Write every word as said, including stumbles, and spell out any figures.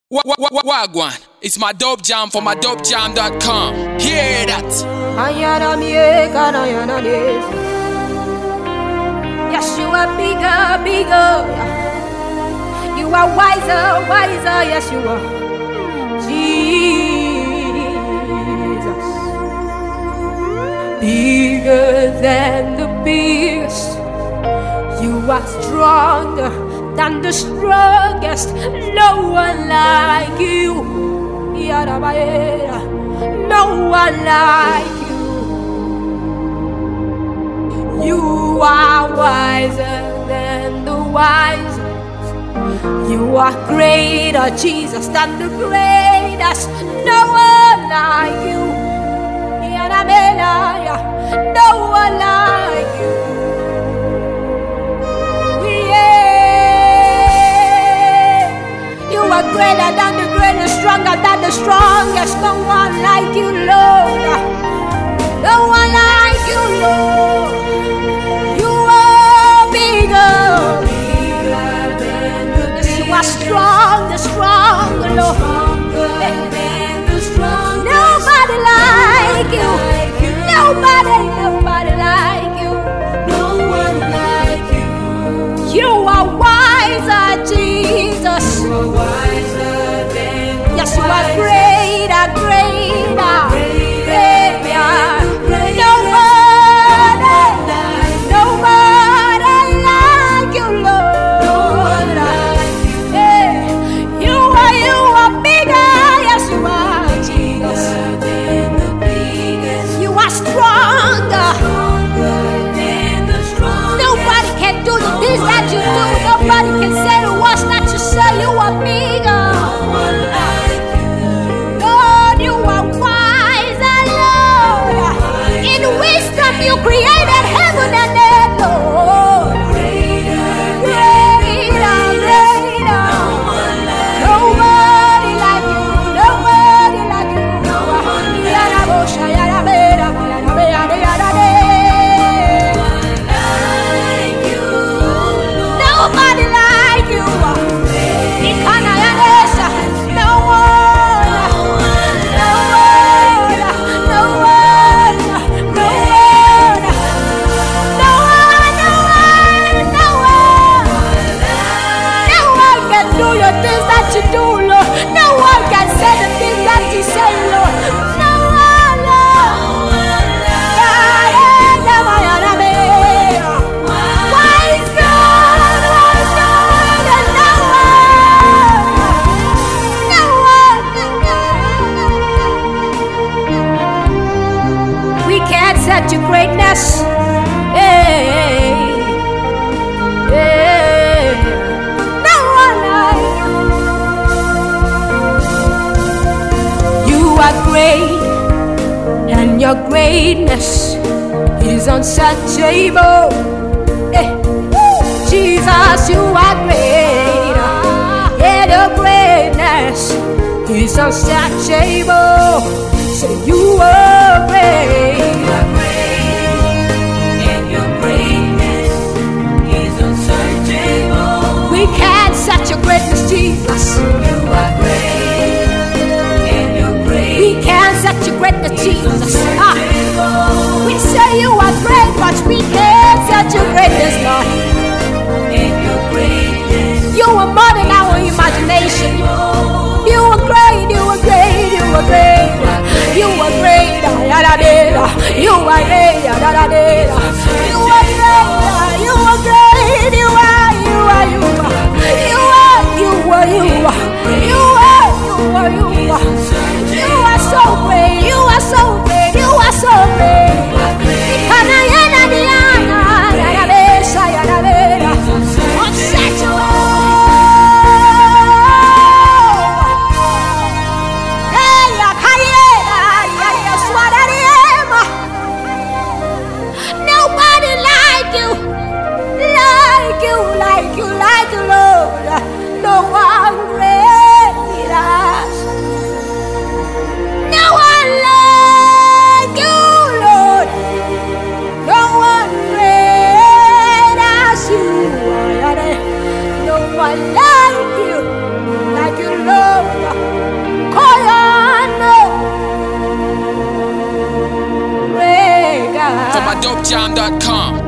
Wagwan, it's my dope jam for my dope jam dot com. Hear that? Yes, you are bigger, bigger. You are wiser, wiser. Yes, you are. Jesus, bigger than the biggest. You are stronger than the strongest. No one like you. No one like you. You are wiser than the wisest. You are greater, Jesus, than the greatest. No one like you. No one like you. You are greater than the greatest, stronger than the strongest. No one like you, Lord. No one like you, Lord. You are bigger. Yes, you are strong, the strong, Lord. Nobody like you. Nobody, nobody like you. No one like you. You are wiser, Jesus. You are wiser than yes, you are greater, greater, greater. Nobody, nobody like you, Lord. Hey, you are, you are bigger. Yes, you are, Jesus. You are stronger. Nobody can do the things that you do. Nobody can say the words that you say. You are bigger. Lord, you are wiser, Lord. In wisdom you created heaven and earth, Lord. Greater, greater. Nobody like you. Nobody like you. Nobody like you. No one, no one, no one, no one, no one, no one, no one. No one can do your things that you do, Lord. No one can say the things that you say, Lord. No one, Lord. Wise God, wise God, and no one, no one. We can't set your greatness. Hey, hey. No one like you. You are great, and your greatness is unsearchable. Hey. Jesus, you are great, and your greatness is unsearchable. Say you are great. You are great, and your greatness is unsearchable. We can't set your greatness, Jesus. You are great, and your greatness. We can't set your greatness, Jesus. Ah. We say you are great, but we can't set your greatness, Lord. And your greatness. You are more than our imagination. You are great, you are great, you are great. You are great, you are great, you are great, you are great, you are great, you are, you are, you are, you are, you are, you are, you are, you are, you are, you are so great, you are so great, you are so great. dope jam dot com.